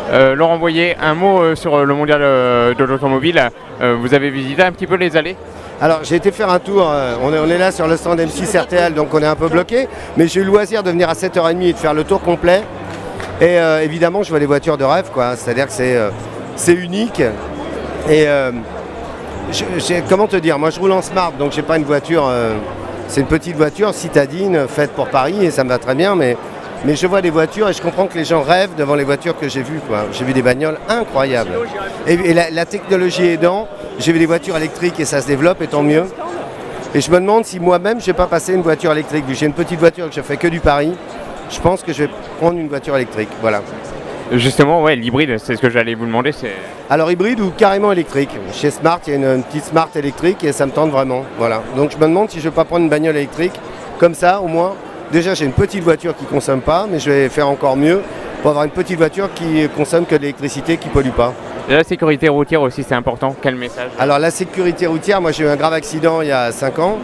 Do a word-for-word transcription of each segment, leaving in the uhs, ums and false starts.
Euh, Laurent Boyer, un mot euh, sur le mondial euh, de l'automobile. Euh, vous avez visité un petit peu les allées? Alors j'ai été faire un tour, euh, on, est, on est là sur le stand M six R T L, donc on est un peu bloqué, mais j'ai eu le loisir de venir à sept heures trente et de faire le tour complet. Et euh, évidemment je vois des voitures de rêve, quoi. C'est-à-dire que c'est euh, c'est unique. Et euh, je, j'ai- comment te dire, moi je roule en Smart, donc j'ai pas une voiture, euh, c'est une petite voiture citadine faite pour Paris et ça me va très bien, mais, mais je vois des voitures et je comprends que les gens rêvent devant les voitures que j'ai vues, quoi. J'ai vu des bagnoles incroyables. Et, et la, la technologie aidant, j'ai vu des voitures électriques et ça se développe et tant mieux. Et je me demande si moi-même je vais pas passer une voiture électrique. Vu que j'ai une petite voiture et que je fais que du Paris, je pense que je vais prendre une voiture électrique. Voilà. Justement, ouais, l'hybride, c'est ce que j'allais vous demander. C'est Alors hybride ou carrément électrique. Chez Smart, il y a une, une petite Smart électrique et ça me tente vraiment. Voilà. Donc je me demande si je ne vais pas prendre une bagnole électrique. Comme ça, au moins, déjà j'ai une petite voiture qui ne consomme pas, mais je vais faire encore mieux pour avoir une petite voiture qui consomme que de l'électricité, qui ne pollue pas. Et la sécurité routière aussi, c'est important. Quel message? Alors la sécurité routière, moi j'ai eu un grave accident il y a cinq ans.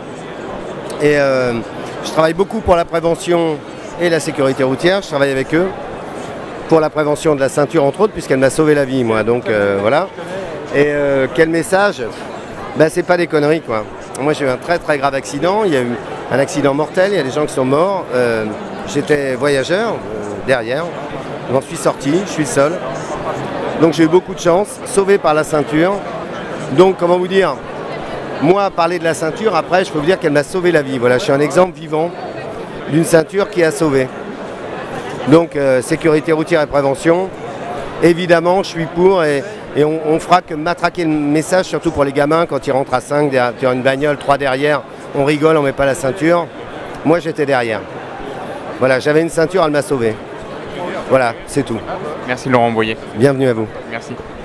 Et euh, je travaille beaucoup pour la prévention et la sécurité routière. Je travaille avec eux pour la prévention de la ceinture entre autres, puisqu'elle m'a sauvé la vie, moi. Donc euh, voilà. Et euh, quel message? Ben, c'est pas des conneries, quoi. Moi j'ai eu un très très grave accident. Il y a eu un accident mortel, il y a des gens qui sont morts. Euh, J'étais voyageur euh, derrière. J'en suis sorti, je suis le seul. Donc j'ai eu beaucoup de chance, sauvé par la ceinture. Donc comment vous dire, moi parler de la ceinture, après je peux vous dire qu'elle m'a sauvé la vie. Voilà, je suis un exemple vivant d'une ceinture qui a sauvé. Donc euh, sécurité routière et prévention, évidemment je suis pour et, et on, on fera que matraquer le message, surtout pour les gamins quand ils rentrent à cinq, derrière une bagnole, trois derrière, on rigole, on met pas la ceinture. Moi j'étais derrière. Voilà, j'avais une ceinture, elle m'a sauvé. Voilà, c'est tout. Merci Laurent Boyer. Bienvenue à vous. Merci.